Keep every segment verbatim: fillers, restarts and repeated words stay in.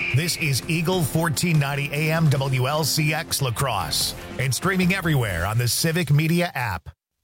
This is Eagle fourteen ninety A M W L C X La Crosse and streaming everywhere on the Civic Media app.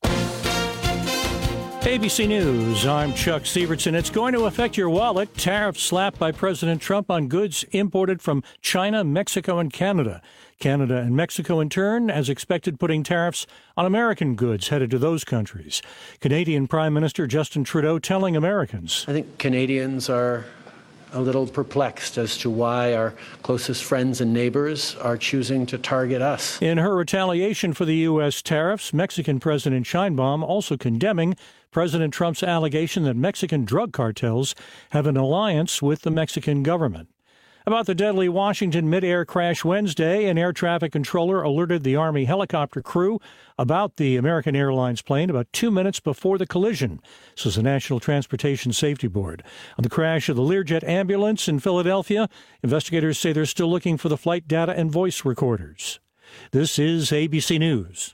A B C News, I'm Chuck Sievertson. It's going to affect your wallet. Tariffs slapped by President Trump on goods imported from China, Mexico, and Canada. Canada and Mexico, in turn, as expected, putting tariffs on American goods headed to those countries. Canadian Prime Minister Justin Trudeau telling Americans, I think Canadians are a little perplexed as to why our closest friends and neighbors are choosing to target us. In her retaliation for the U S tariffs, Mexican President Sheinbaum also condemning President Trump's allegation that Mexican drug cartels have an alliance with the Mexican government. About the deadly Washington mid-air crash Wednesday, an air traffic controller alerted the Army helicopter crew about the American Airlines plane about two minutes before the collision, says the National Transportation Safety Board. On the crash of the Learjet ambulance in Philadelphia, investigators say they're still looking for the flight data and voice recorders. This is A B C News.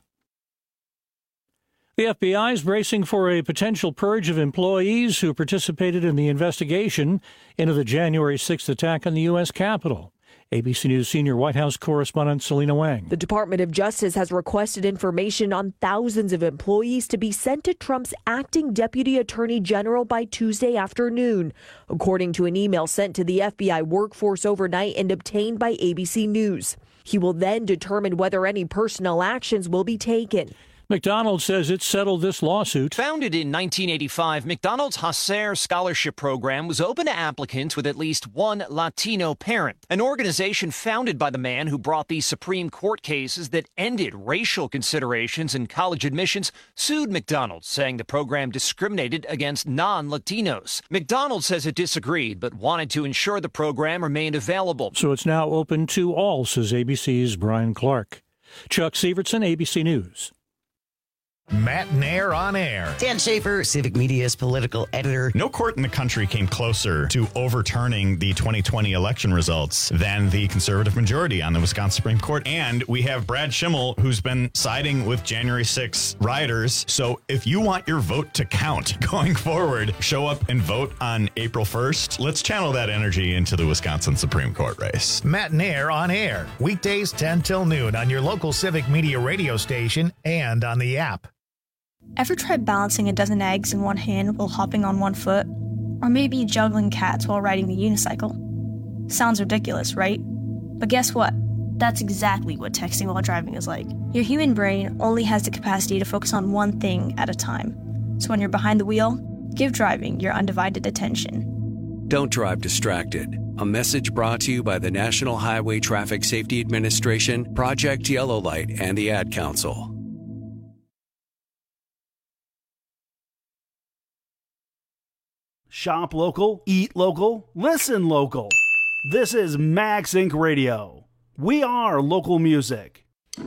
The F B I is bracing for a potential purge of employees who participated in the investigation into the January sixth attack on the U S Capitol. A B C News senior White House correspondent Selena Wang. The Department of Justice has requested information on thousands of employees to be sent to Trump's acting Deputy Attorney General by Tuesday afternoon, according to an email sent to the F B I workforce overnight and obtained by A B C News. He will then determine whether any personnel actions will be taken. McDonald's says it settled this lawsuit. Founded in nineteen eighty-five, McDonald's Hacer Scholarship Program was open to applicants with at least one Latino parent. An organization founded by the man who brought the Supreme Court cases that ended racial considerations in college admissions sued McDonald's, saying the program discriminated against non-Latinos. McDonald's says it disagreed, but wanted to ensure the program remained available. So it's now open to all, says A B C's Brian Clark. Chuck Sievertson, A B C News. Matt Nair on air. Dan Schaefer, Civic Media's political editor. No court in the country came closer to overturning the twenty twenty election results than the conservative majority on the Wisconsin Supreme Court. And we have Brad Schimmel, who's been siding with January sixth rioters. So if you want your vote to count going forward, show up and vote on April first. Let's channel that energy into the Wisconsin Supreme Court race. Matt Nair on air. Weekdays ten till noon on your local Civic Media radio station and on the app. Ever tried balancing a dozen eggs in one hand while hopping on one foot? Or maybe juggling cats while riding the unicycle? Sounds ridiculous, right? But guess what? That's exactly what texting while driving is like. Your human brain only has the capacity to focus on one thing at a time. So when you're behind the wheel, give driving your undivided attention. Don't drive distracted. A message brought to you by the National Highway Traffic Safety Administration, Project Yellow Light, and the Ad Council. Shop local, eat local, listen local. This is Max Inc Radio. We are local music.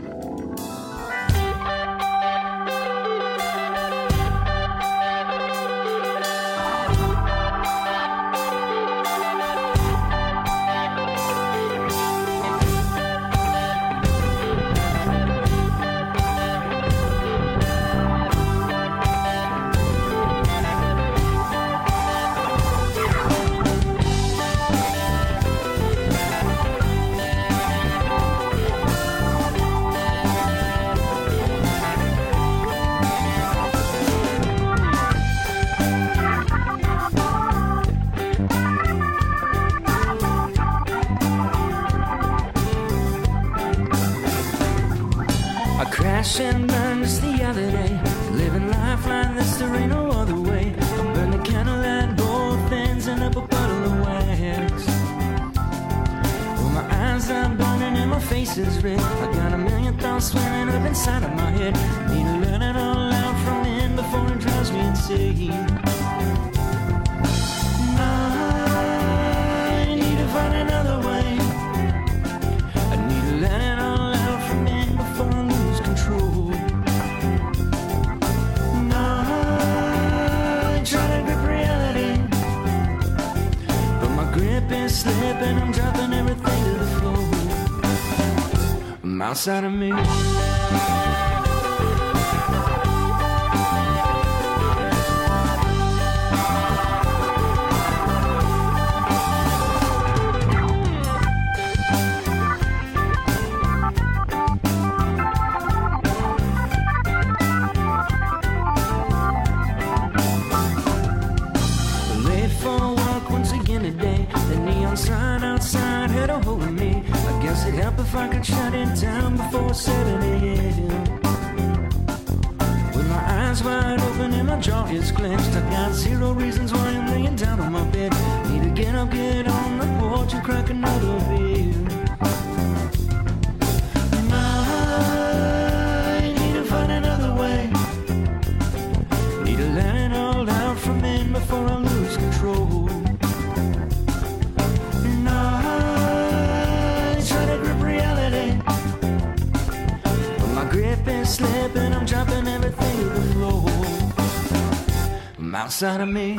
And burned just the other day, living life like this, there ain't no other way. Burn the candle at both ends and up a puddle of wax. Well, my eyes are burning and my face is red. I got a million thoughts swimming up inside of my head. Need to let it all out from in before it drives me insane. I need to find another way. I need to let it all out from in before I lose control. Slipping, I'm dropping everything to the floor. I'm outside of me. if I could shut it down before seven a.m. With my eyes wide open and my jaw is clenched, I got zero reasons why I'm laying down on my bed. Need to get up, get on the porch and crack another beer. And I need to find another way. Need to let it all out from in before I lose control. And I try to grip reality, but my grip is slipping, I'm dropping everything to the floor. I'm outside of me.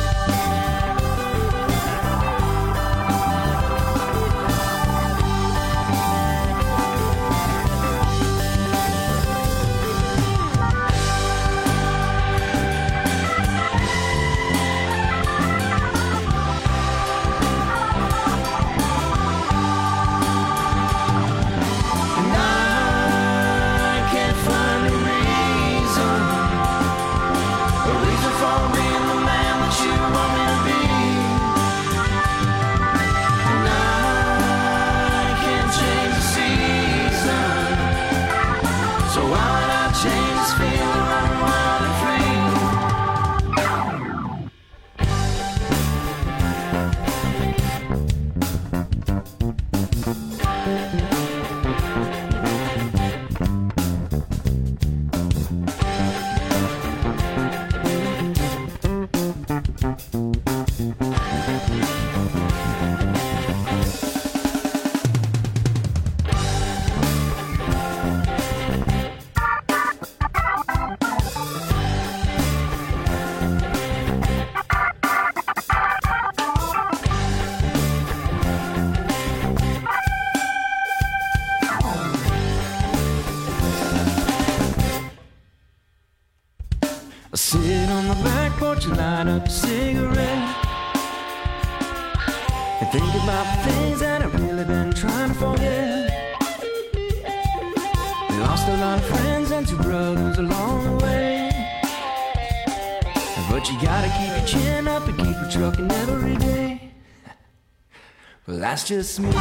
I sit on the back porch and light up a cigarette and think about the things that I've really been trying to forget. We lost a lot of friends and two brothers along the way, but you gotta keep your chin up and keep your trucking every day. Well, that's just me.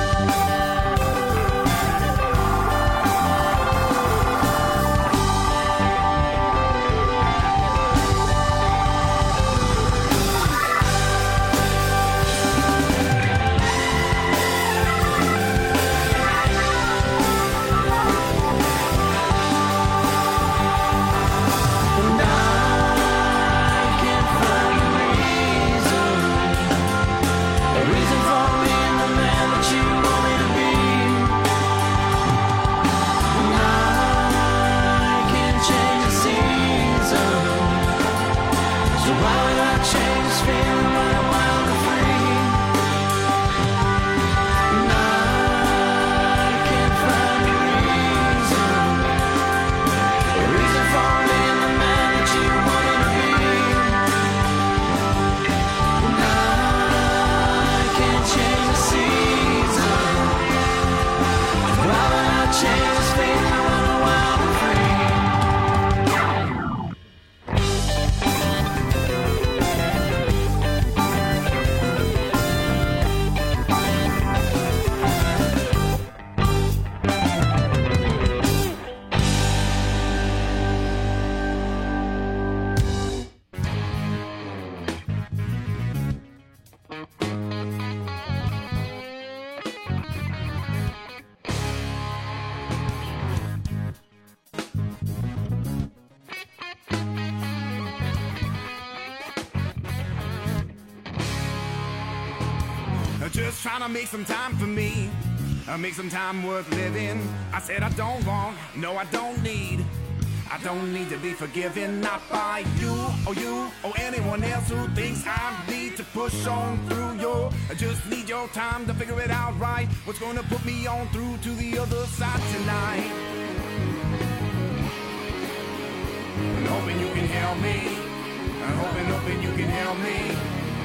Just trying to make some time for me, uh, make some time worth living. I said I don't want, no I don't need, I don't need to be forgiven, not by you or you or anyone else who thinks I need to push on through your. I just need your time to figure it out right, what's gonna put me on through to the other side tonight. I'm hoping you can help me, I'm hoping, hoping you can help me.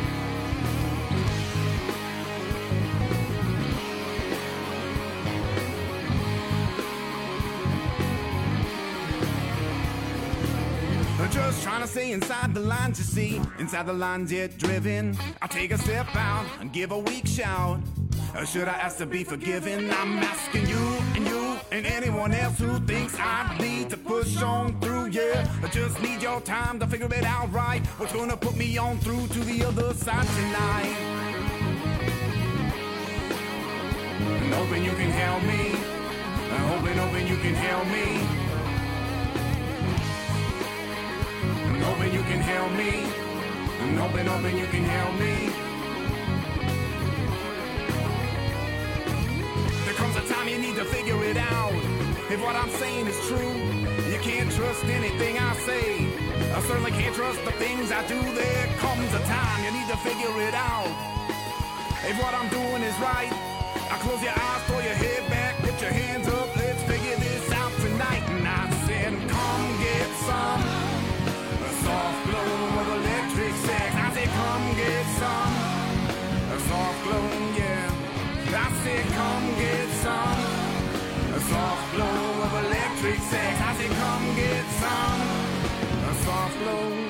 Just trying to stay inside the lines, you see, inside the lines yet driven. I'll take a step out and give a weak shout. Or should I ask to be forgiven? I'm asking you and you and anyone else who thinks I need to push on through, yeah. I just need your time to figure it out right. What's gonna put me on through to the other side tonight? And hoping you can help me. I'm hoping, hoping you can help me. I'm hoping you can help me. I'm hoping, hoping you can help me. There comes a time you need to figure it out. If what I'm saying is true, you can't trust anything I say. I certainly can't trust the things I do. There comes a time you need to figure it out. If what I'm doing is right, I close your eyes, throw your head back, put your hands up, let's figure this out tonight. And I said, come get some a soft glow of electric sex. I said, come get some a soft glow, yeah. I said, come get some a soft glow of electric sex. I said, come get some a soft glow.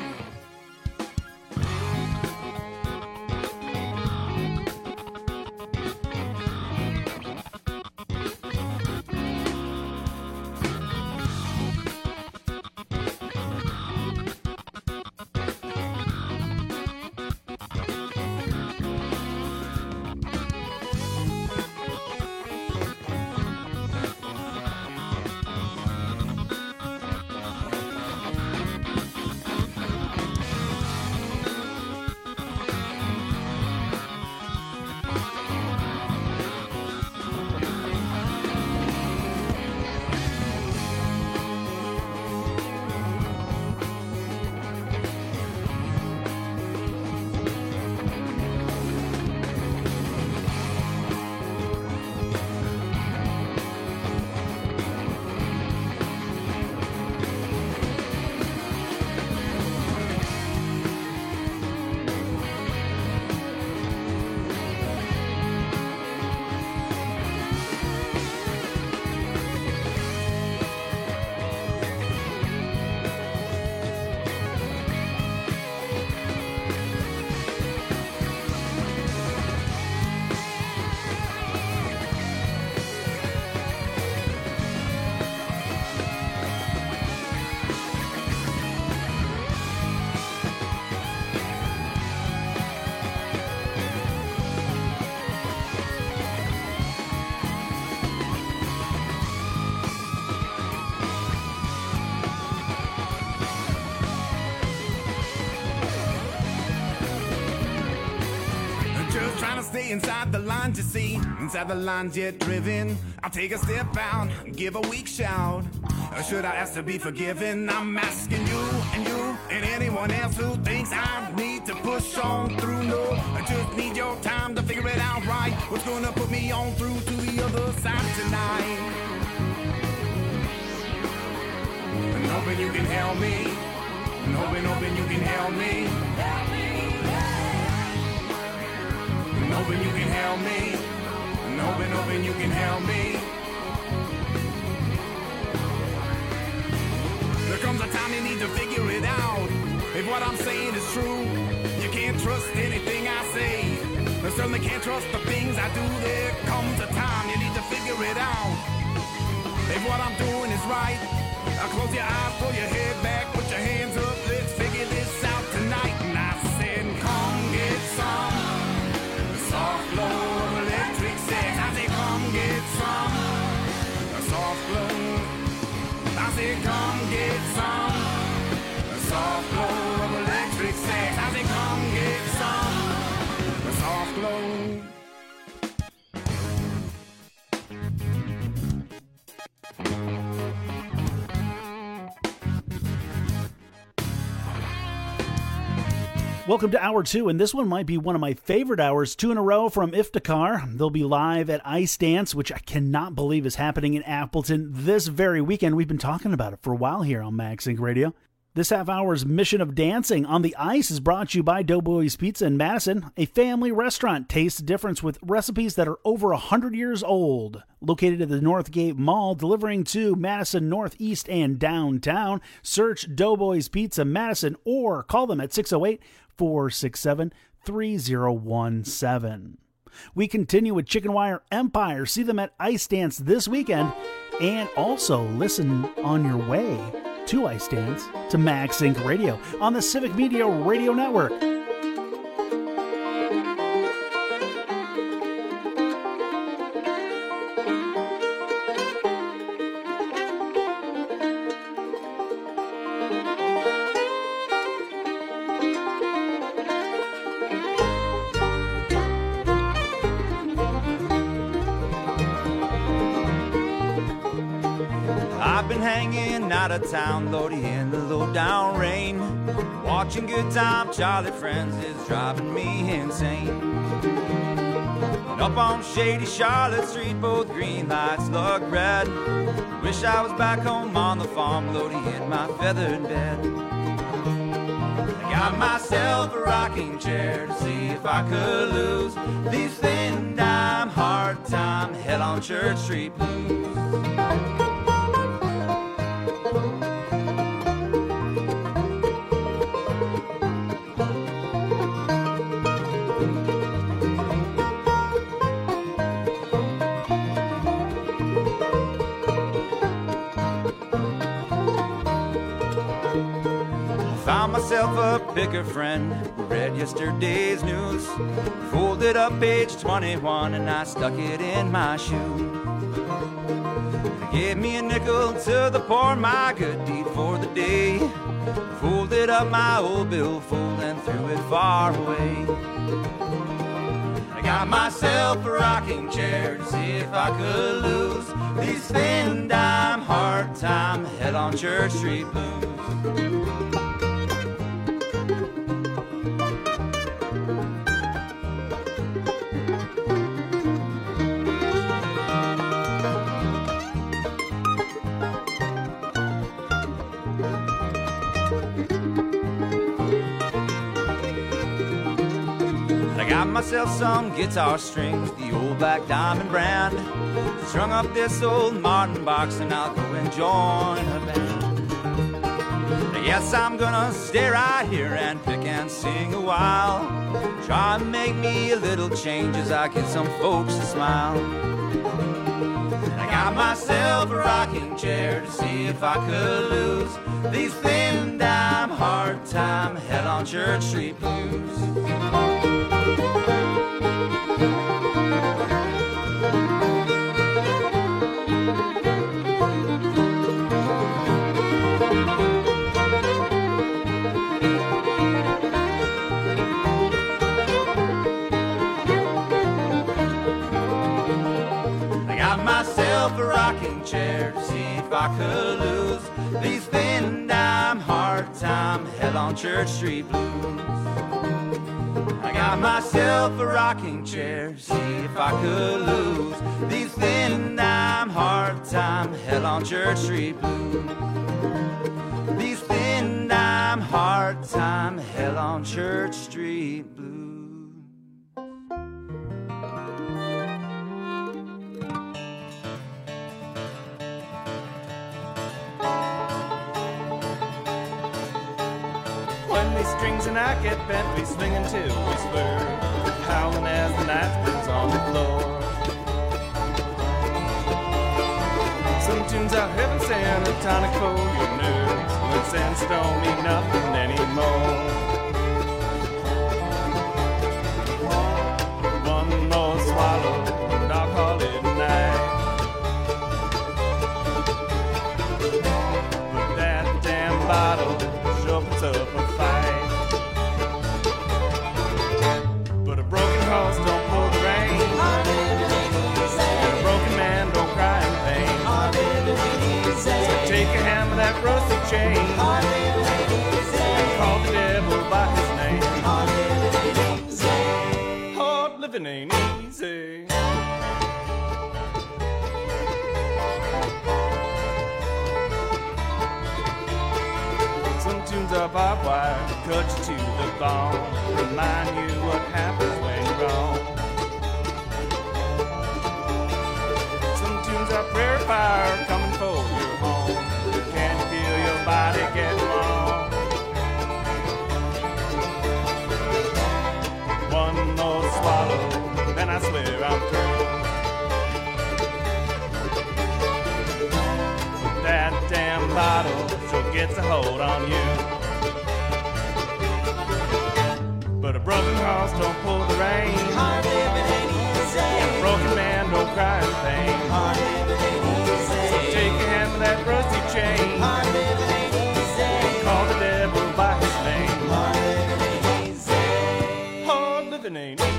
Stay inside the lines, you see, inside the lines yet driven. I'll take a step out, give a weak shout. Or should I ask to be forgiven? I'm asking you and you and anyone else who thinks I need to push on through. No, I just need your time to figure it out right. What's gonna put me on through to the other side tonight? And hoping you can help me. And hoping, hoping you can help me. And hoping you can help me. And hoping, hoping you can help me. There comes a time you need to figure it out. If what I'm saying is true, you can't trust anything I say. I certainly can't trust the things I do. There comes a time you need to figure it out. If what I'm doing is right, I'll close your eyes, pull your head back, put your hands up, let's figure this out tonight. And I said, come get some soft glow of electric sex. I said, come get some soft glow. I said, come get some soft glow of electric sex. I said, come get some soft glow. Welcome to Hour two, and this one might be one of my favorite hours, two in a row from Iftikhar. They'll be live at Ice Dance, which I cannot believe is happening in Appleton this very weekend. We've been talking about it for a while here on MagSync Radio. This half hour's mission of dancing on the ice is brought to you by Doughboys Pizza in Madison, a family restaurant. Taste the difference with recipes that are over one hundred years old. Located at the Northgate Mall, delivering to Madison, Northeast, and downtown. Search Doughboys Pizza Madison or call them at six oh eight, four six seven, three oh one seven. We continue with Chicken Wire Empire. See them at Ice Dance this weekend. And also listen on your way to Ice Dance to Max Inc Radio on the Civic Media Radio Network. Out of town, Lordy, in the low down rain, watching Good Time Charlie Friends is driving me insane. And up on shady Charlotte Street, both green lights look red. Wish I was back home on the farm, Lordy, in my feathered bed. I got myself a rocking chair to see if I could lose these thin dime, hard time, hell on Church Street blues. Myself a picker friend who read yesterday's news, folded up page twenty-one and I stuck it in my shoe. They gave me a nickel to the poor, my good deed for the day. Folded up my old billfold and threw it far away. I got myself a rocking chair to see if I could lose these thin dime, hard time, hell on Church Street blues. Got myself some guitar strings, the old Black Diamond brand. Strung up this old Martin box and I'll go and join a band. Yes, I'm gonna stay right here and pick and sing a while. Try and make me a little change as I get some folks to smile. I got myself a rocking chair to see if I could lose these thin dime, hard time, hell on Church Street blues. A rocking chair to see if I could lose these thin dime, hard time, hell on Church Street blues. I got myself a rocking chair to see if I could lose these thin dime, hard time, hell on Church Street blues. These thin dime, hard time, hell on Church Street blues. Strings and I get bent, we swing until we swerve, howling as the knife burns on the floor. Some tunes are heaven sent, a tonic for your nerves, when sense don't mean nothing anymore. One more swallow, and I'll call it a night. But that damn bottle sure puts up a fight. Don't pour the rain, and a broken man don't cry in pain. So take a hammer, that rusty chain, and call the devil by his name. Hard living ain't easy. Some tunes are barbed wire, cut you to the bone, remind you what happens when you're wrong. Some tunes are prayer fire, coming for your home. Can you feel your body get warm? One more swallow, then I come through. That damn bottle sure gets a hold on you. But a broken horse don't pull the rein. Hard living ain't easy. And a broken man don't cry in pain. Hard living ain't easy. So take your hand with that rusty chain. Hard living ain't easy. And call the devil by his name. Hard living ain't easy. Hard living ain't easy.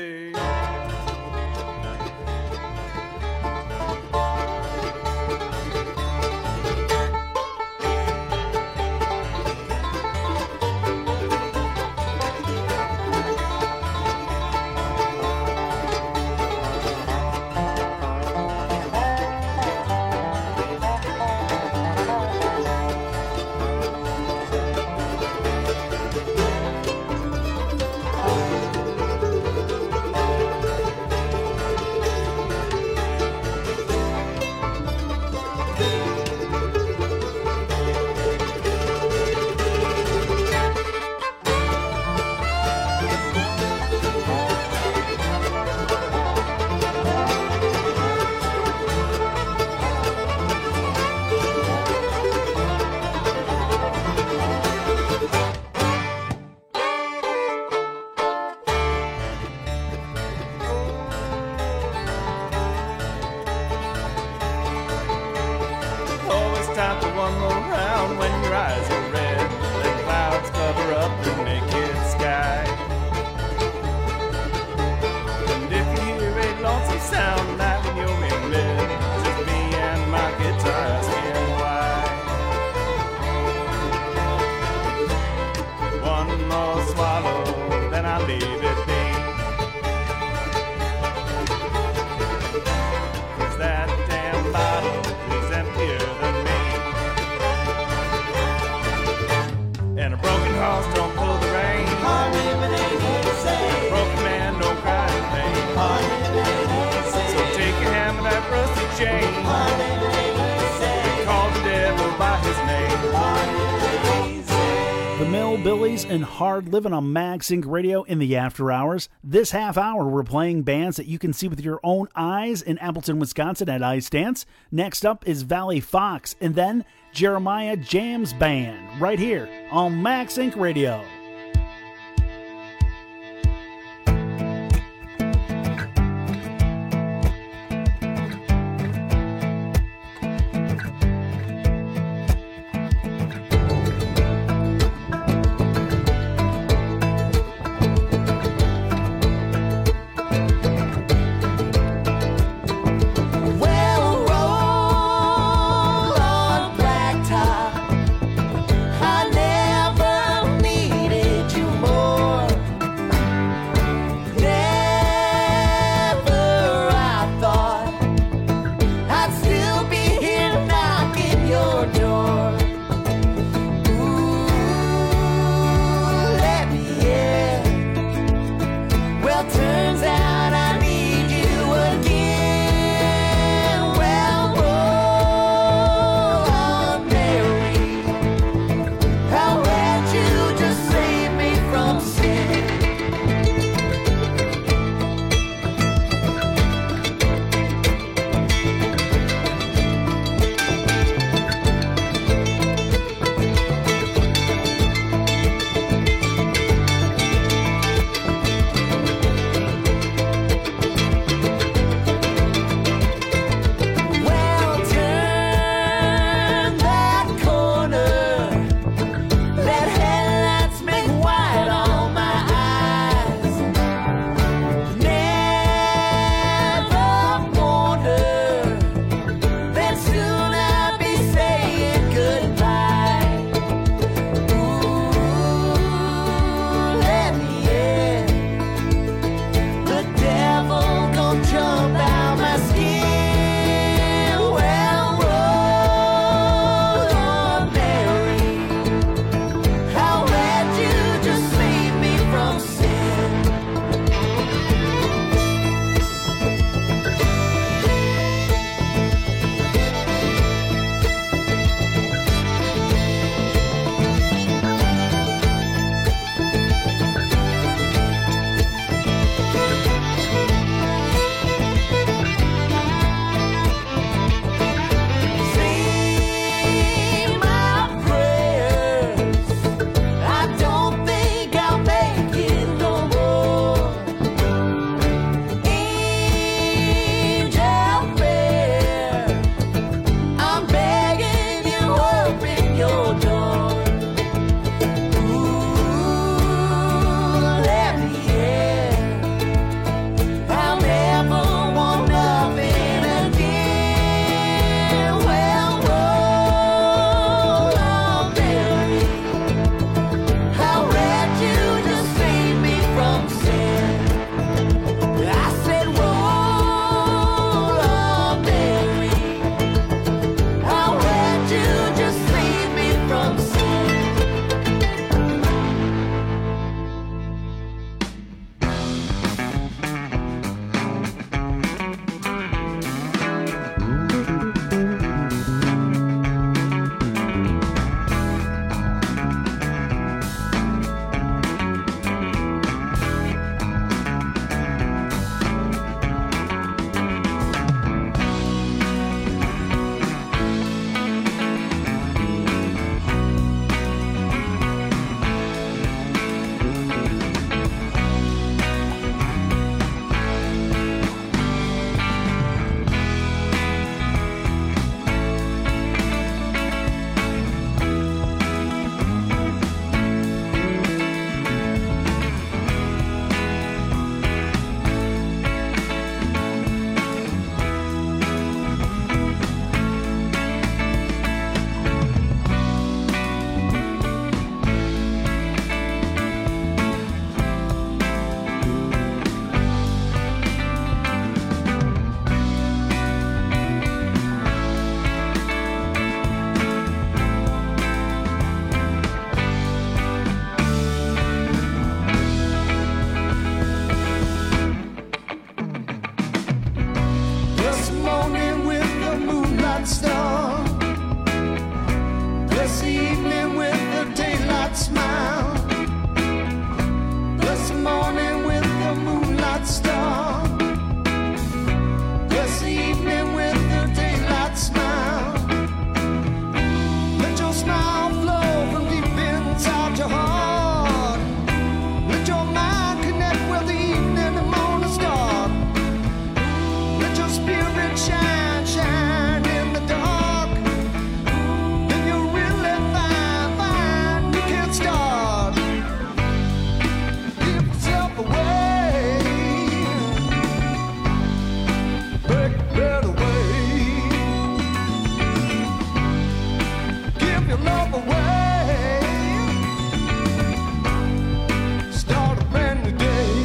Time for one more round when your eyes are red. The clouds cover up the naked sky. And if you hear a lonesome sound like when you're in bed, just me and my guitar asking why. One more swallow, then I'll leave it be. 'Cause that damn bottle is emptier than me. And a broken horse don't pull the rein. Hard living ain't easy. A broken man don't cry in pain. Hard living ain't easy. So take your hand with that rusty chain. Hard living ain't easy. And call the devil by his name. Hard living ain't easy. The Millbillies and Hard Living on MagSync Radio in the after hours. This half hour, we're playing bands that you can see with your own eyes in Appleton, Wisconsin at Ice Dance. Next up is Valley Fox, and then Jeremiah Jams Band, right here on MagSync Radio. I never needed This morning with the moonlight star. This evening with the daylight smile. This morning with the moonlight star. This evening with the daylight smile. Let your smile flow from deep inside your heart. Let your mind connect with the evening and morning star. Let your spirit shine, shine in the dark. If you really find, find you can start. Give yourself away. Break bread away. Give your love away. Start a brand new day.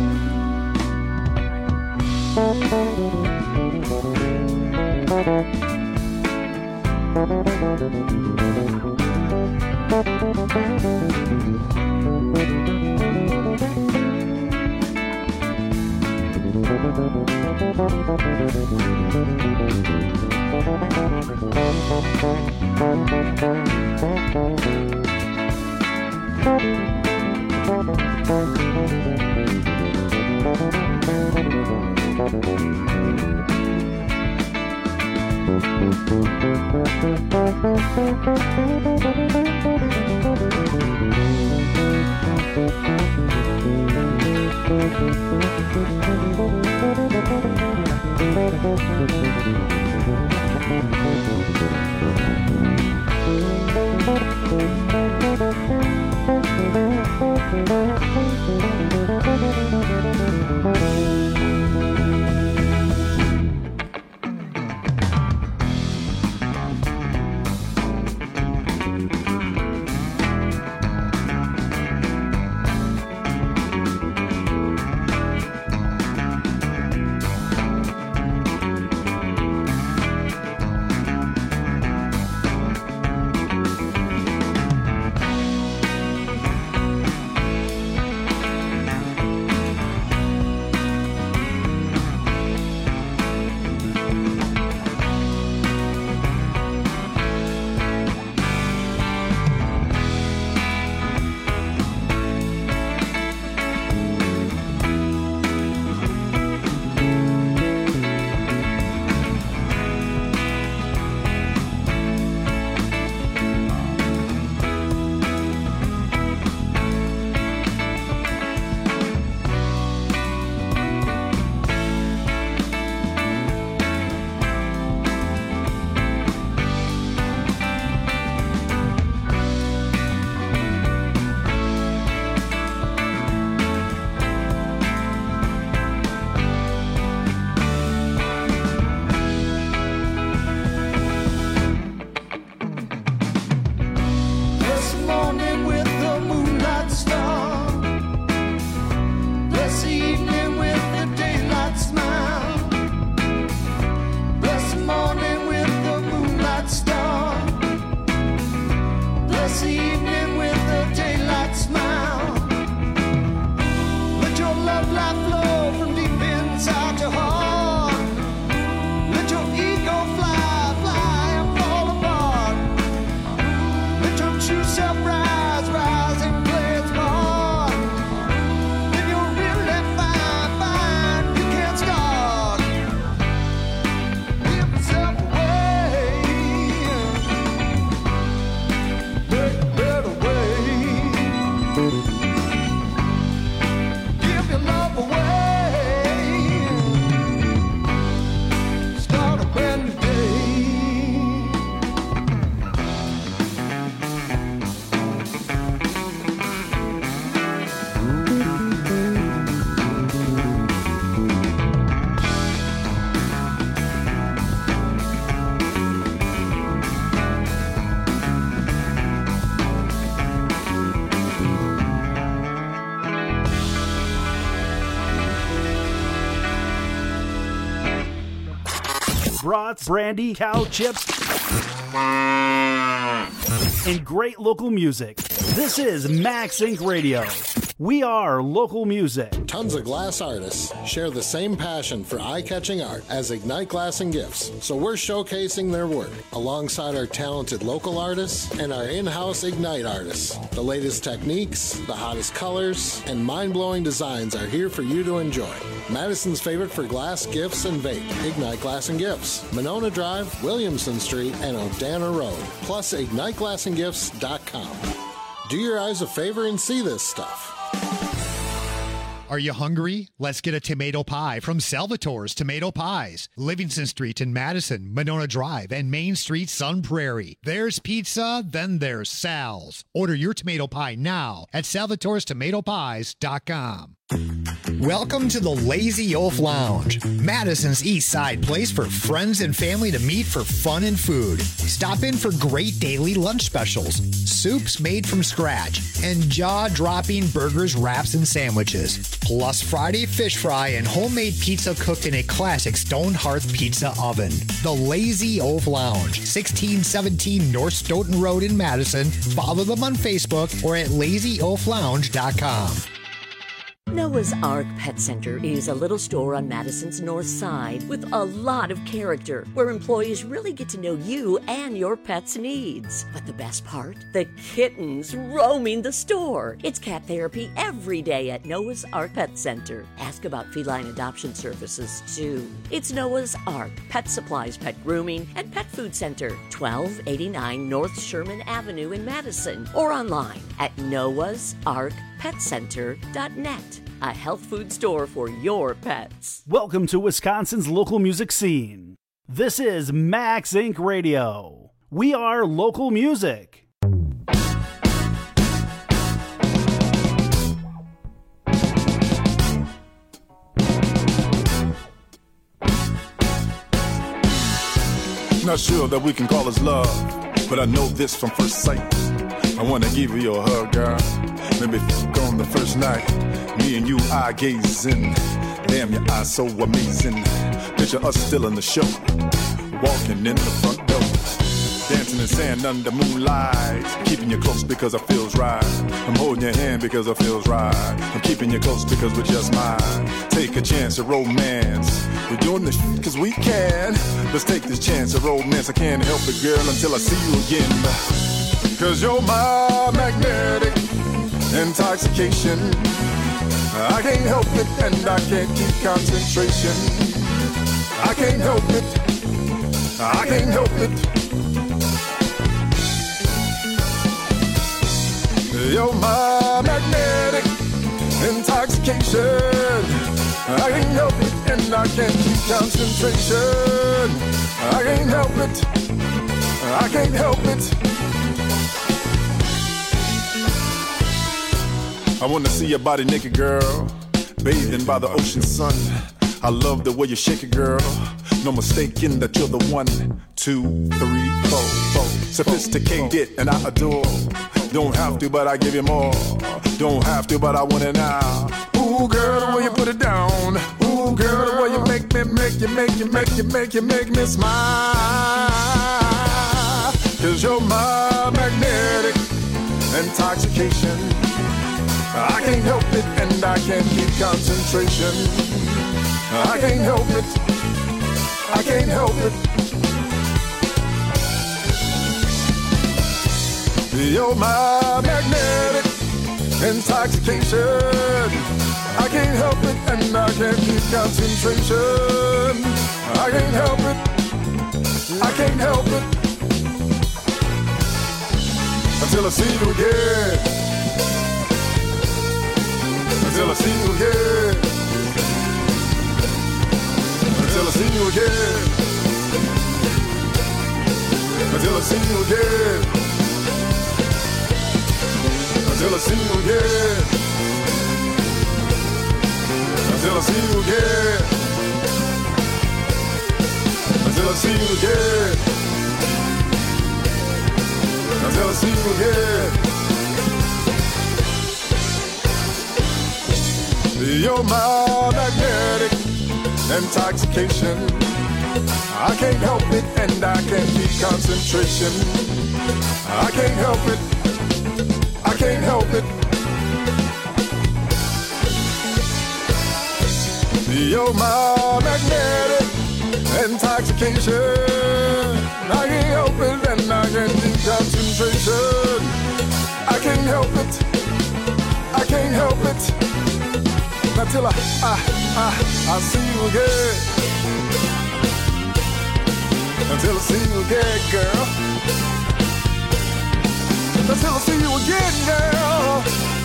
This morning with the moonlight star. This evening with the daylight smile. This morning with the moonlight star. This evening with the daylight smile. Let your love light flow from deep inside your heart. Let your ego fly, fly and fall apart. Let your true self rise, rise and play its part. If you really find, find you can start. Give yourself away. Break bread away. Give your love away. Start a brand new day. Brats, brandy, cow chips, and great local music. This is Max Inc Radio. We are local music. Tons of glass artists share the same passion for eye-catching art as Ignite Glass and Gifts, so we're showcasing their work alongside our talented local artists and our in-house Ignite artists. The latest techniques, the hottest colors, and mind-blowing designs are here for you to enjoy. Madison's favorite for glass, gifts, and vape, Ignite Glass and Gifts, Monona Drive, Williamson Street, and Odana Road, plus ignite glass and gifts dot com. Do your eyes a favor and see this stuff. Are you hungry? Let's get a tomato pie from Salvatore's Tomato Pies. Livingston Street in Madison, Monona Drive, and Main Street, Sun Prairie. There's pizza, then there's Sal's. Order your tomato pie now at salvatores tomato pies dot com. Welcome to the Lazy Oaf Lounge, Madison's East Side place for friends and family to meet for fun and food. Stop in for great daily lunch specials, soups made from scratch, and jaw-dropping burgers, wraps, and sandwiches. Plus Friday fish fry and homemade pizza cooked in a classic stone hearth pizza oven. The Lazy Oaf Lounge, sixteen seventeen North Stoughton Road in Madison. Follow them on Facebook or at lazy oaf lounge dot com. Noah's Ark Pet Center is a little store on Madison's north side with a lot of character, where employees really get to know you and your pet's needs. But the best part? The kittens roaming the store. It's cat therapy every day at Noah's Ark Pet Center. Ask about feline adoption services, too. It's Noah's Ark Pet Supplies, Pet Grooming, and Pet Food Center, twelve eighty-nine North Sherman Avenue in Madison, or online at noahs ark pet center dot net. A health food store for your pets. Welcome to Wisconsin's local music scene. This is Max Incorporated. Radio. We are local music. Not sure that we can call this love, but I know this from first sight. I wanna give you a hug, girl. Maybe fuck on the first night. Me and you eye gazing. Damn, your eyes so amazing. Picture us still in the show, walking in the front door, dancing in sand under moonlight. Keeping you close because it feels right. I'm holding your hand because it feels right. I'm keeping you close because we're just mine. Take a chance at romance. We're doing this shit cause we can. Let's take this chance at romance. I can't help it, girl, until I see you again. Cause you're my magnetic intoxication. I can't help it and I can't keep concentration. I can't help it. I can't help it. You're my magnetic intoxication. I can't help it and I can't keep concentration. I can't help it. I can't help it. I wanna see your body naked, girl, bathing by the ocean sun. I love the way you shake it, girl. No mistaking that you're the one. Two, three, four, four. Sophisticated and I adore. Don't have to, but I give you more. Don't have to, but I want it now. Ooh, girl, the way you put it down. Ooh, girl, the way you make me, make you, make you, make you, make you, make me smile. Cause you're my magnetic intoxication. I can't help it and I can't keep concentration. I can't help it. I can't help it. You're my magnetic intoxication. I can't help it and I can't keep concentration. I can't help it. I can't help it. Until I see you again. Until I see you again. Until I see you again. Until I see you again. Until I see you again. Until I see you again. Until I see you again. Until I see you again. You're my magnetic intoxication. I can't help it and I can't keep concentration. I can't help it. I can't help it. You're my magnetic intoxication. I can't help it and I can't deep concentration. I can't help it. I can't help it. Not till I, I, I, I see you again. Until I see you again, girl. Until I see you again, girl.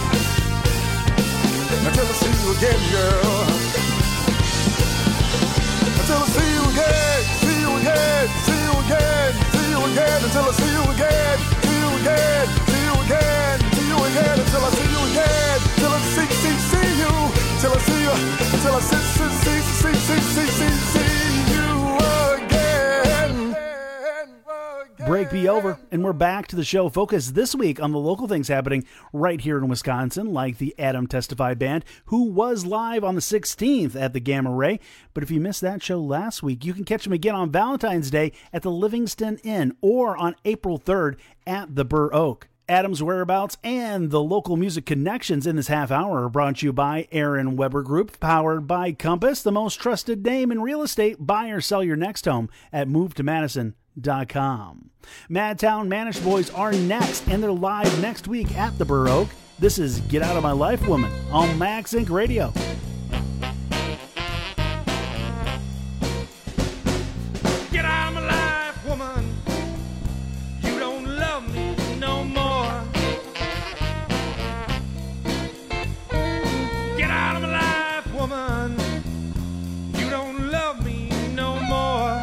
Until I see you again, girl. Until I see you again, see you again, see you again, see you again. Until I see you again, see you again, see you again, see you again. Until I see you again, till I see, see, see you. Till I see you, till I see, see, see, see, see, see, see, see you again. Break be over, and we're back to the show focused this week on the local things happening right here in Wisconsin, like the Adam Testify Band, who was live on the sixteenth at the Gamma Ray. But if you missed that show last week, you can catch them again on Valentine's Day at the Livingston Inn or on April third at the Burr Oak. Adam's whereabouts and the local music connections in this half hour are brought to you by Aaron Weber Group, powered by Compass, the most trusted name in real estate. Buy or sell your next home at move to madison dot com. Madtown Manish Boys are next, and they're live next week at the Burr Oak. This is Get Out of My Life Woman on Max Inc Radio. Get out of my life, woman. You don't love me no more. Get out of my life, woman. You don't love me no more.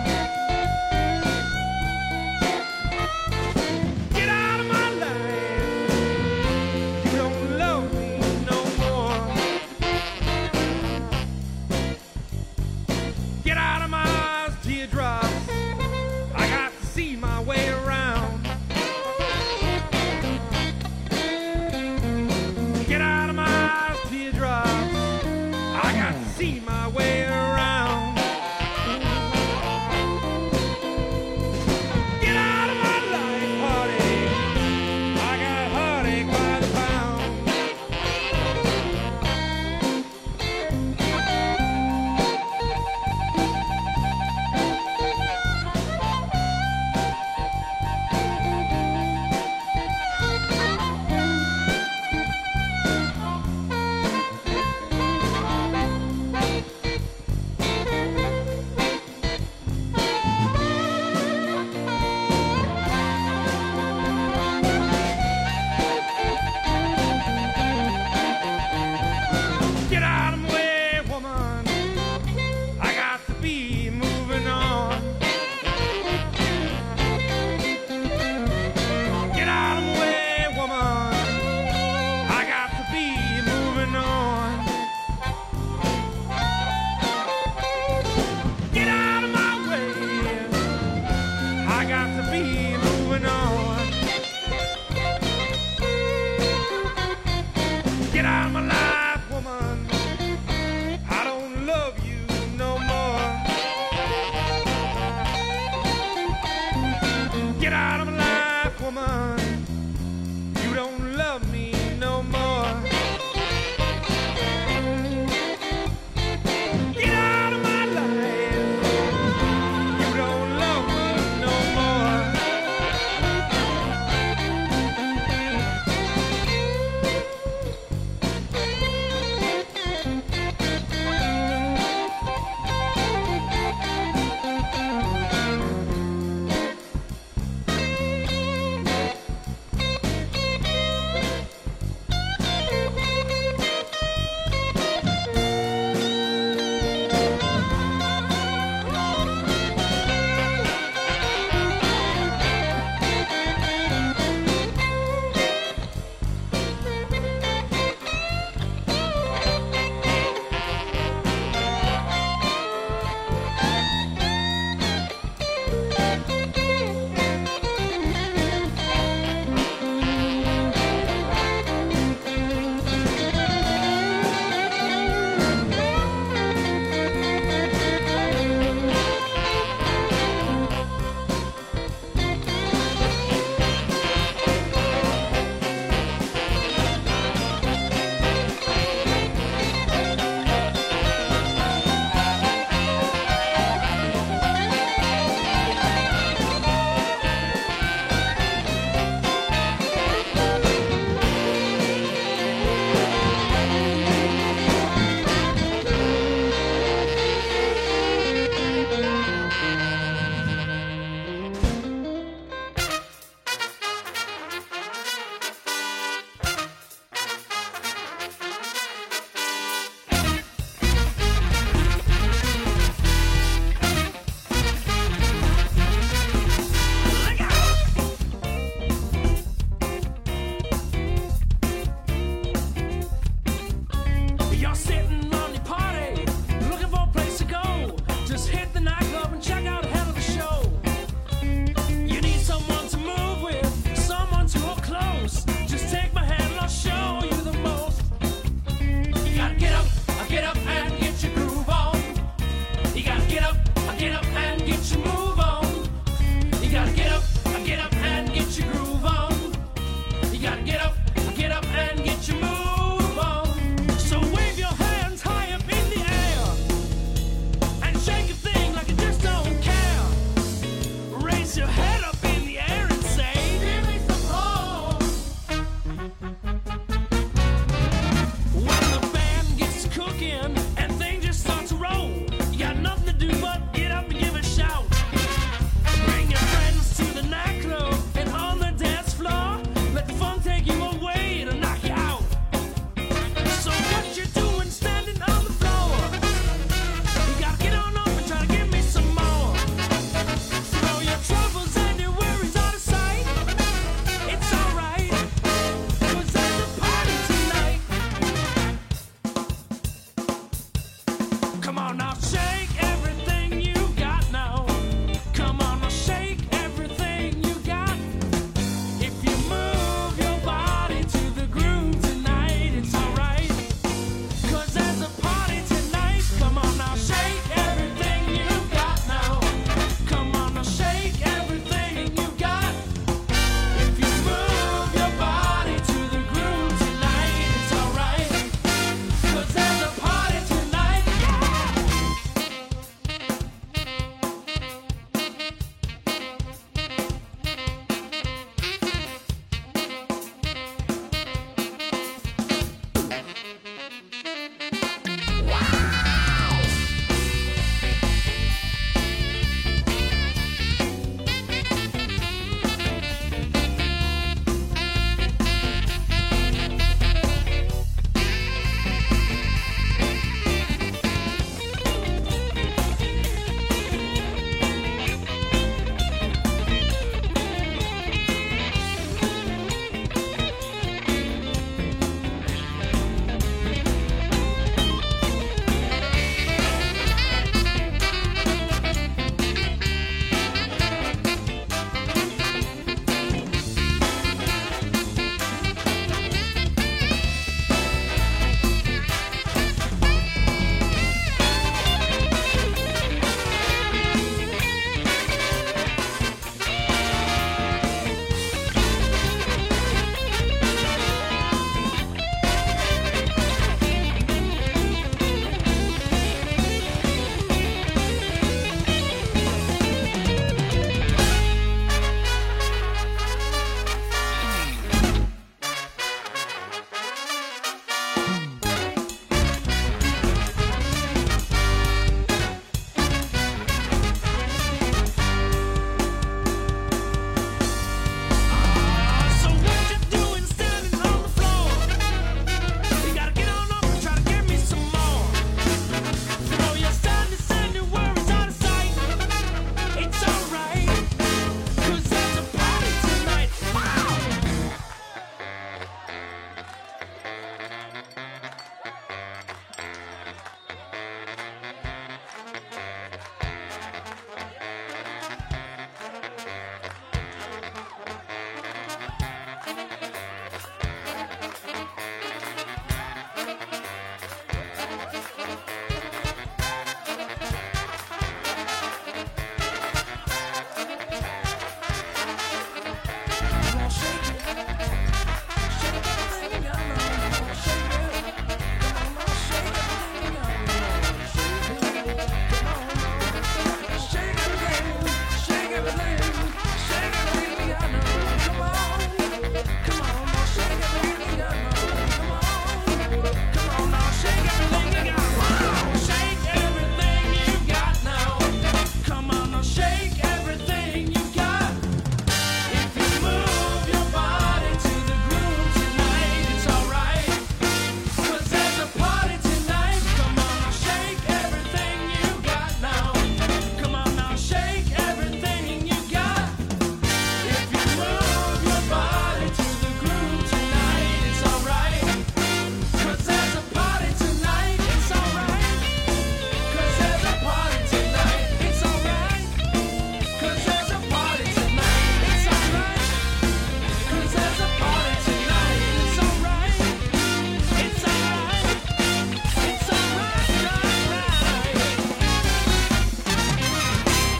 Get out of my life. You don't love me no more. club and check out Hell of a Show. You need someone to move with, someone to hold close. Just take my hand and I'll show you the most. You gotta get up, get up and get your groove on. You gotta get up, get up and get your move on. You gotta get up, get up and get your groove on. You gotta get up, get up and get your move on. So wave your hands high up in the air and shake your thing like you just don't care.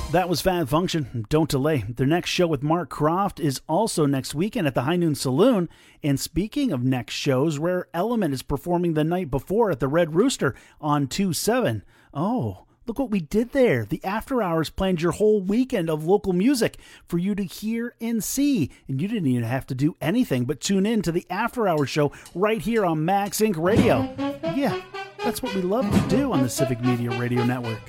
That was Fat Function. Don't delay. Their next show with Mark Croft is also next weekend at the High Noon Saloon. And speaking of next shows, Rare Element is performing the night before at the Red Rooster on two seven. Oh, look what we did there. The After Hours planned your whole weekend of local music for you to hear and see. And you didn't even have to do anything but tune in to the After Hours show right here on Max Inc Radio. Yeah, that's what we love to do on the Civic Media Radio Network.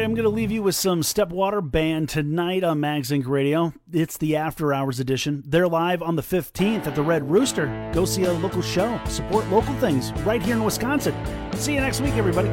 I'm going to leave you with some Stepwater Band tonight on Mags Inc Radio. It's the After Hours edition. They're live on the fifteenth at the Red Rooster. Go see a local show. Support local things right here in Wisconsin. See you next week, everybody.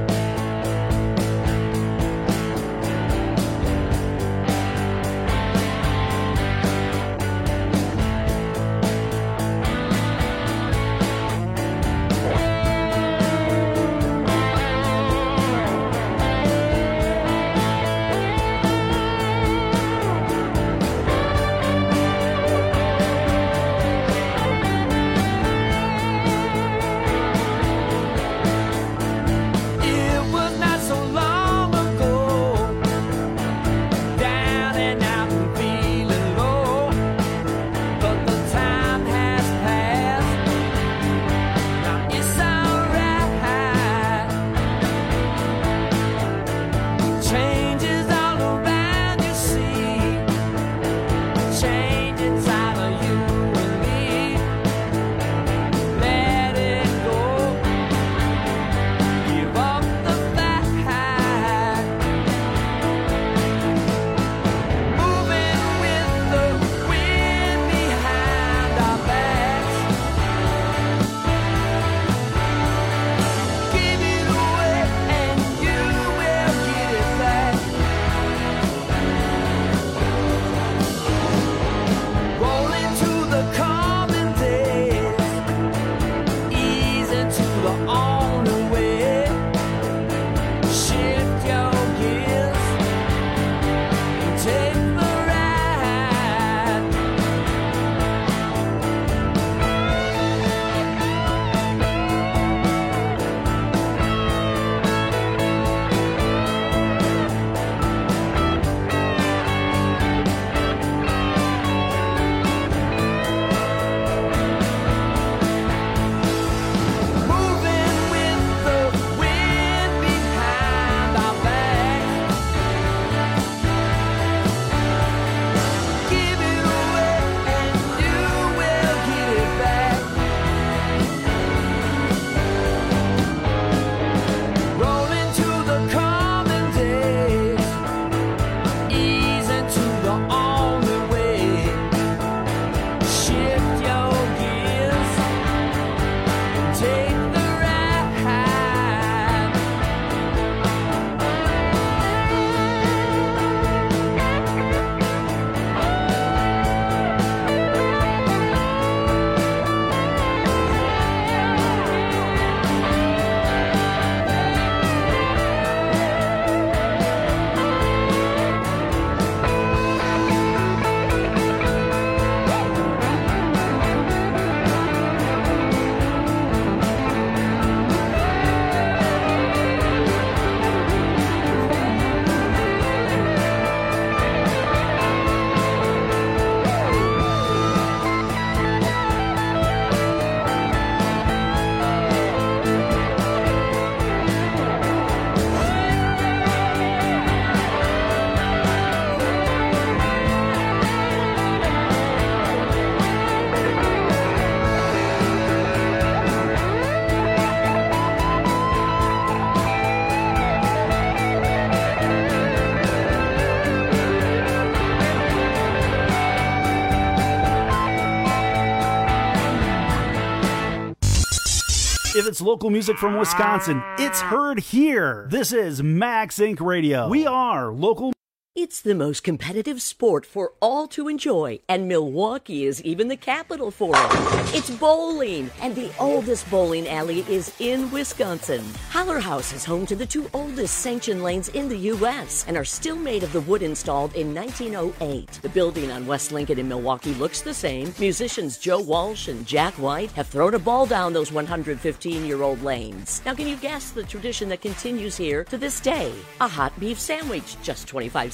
If it's local music from Wisconsin, it's heard here. This is Max Inc Radio. We are local. It's the most competitive sport for all to enjoy, and Milwaukee is even the capital for it. It's bowling, and the oldest bowling alley is in Wisconsin. Holler House is home to the two oldest sanctioned lanes in the U S and are still made of the wood installed in nineteen oh eight. The building on West Lincoln in Milwaukee looks the same. Musicians Joe Walsh and Jack White have thrown a ball down those one hundred fifteen-year-old lanes. Now, can you guess the tradition that continues here to this day? A hot beef sandwich, just twenty-five cents.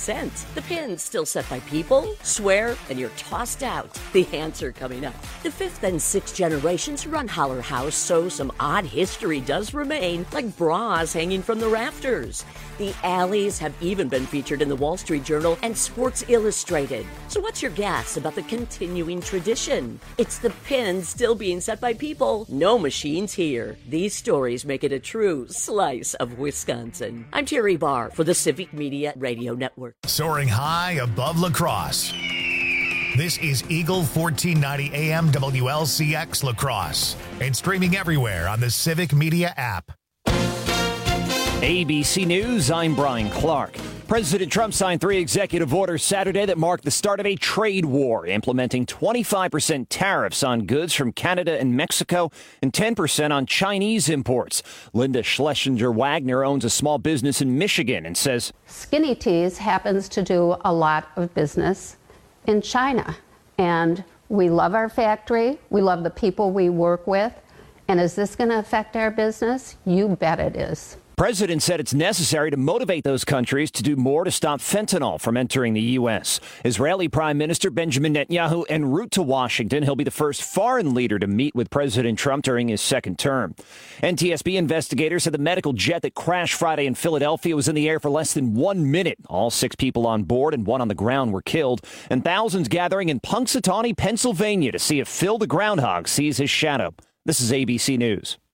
consent. The pin's still set by people. Swear, and you're tossed out. The answer coming up. The fifth and sixth generations run Holler House, so some odd history does remain, like bras hanging from the rafters. The alleys have even been featured in the Wall Street Journal and Sports Illustrated. So what's your guess about the continuing tradition? It's the pin still being set by people. No machines here. These stories make it a true slice of Wisconsin. I'm Terry Barr for the Civic Media Radio Network. Soaring high above La Crosse. This is Eagle fourteen ninety A M W L C X La Crosse and streaming everywhere on the Civic Media app. A B C News, I'm Brian Clark. President Trump signed three executive orders Saturday that marked the start of a trade war, implementing twenty-five percent tariffs on goods from Canada and Mexico and ten percent on Chinese imports. Linda Schlesinger Wagner owns a small business in Michigan and says, Skinny Teas happens to do a lot of business in China, and we love our factory, we love the people we work with, and is this going to affect our business? You bet it is. President said it's necessary to motivate those countries to do more to stop fentanyl from entering the U S. Israeli Prime Minister Benjamin Netanyahu en route to Washington. He'll be the first foreign leader to meet with President Trump during his second term. N T S B investigators said the medical jet that crashed Friday in Philadelphia was in the air for less than one minute. All six people on board and one on the ground were killed, and thousands gathering in Punxsutawney, Pennsylvania to see if Phil the Groundhog sees his shadow. This is A B C News.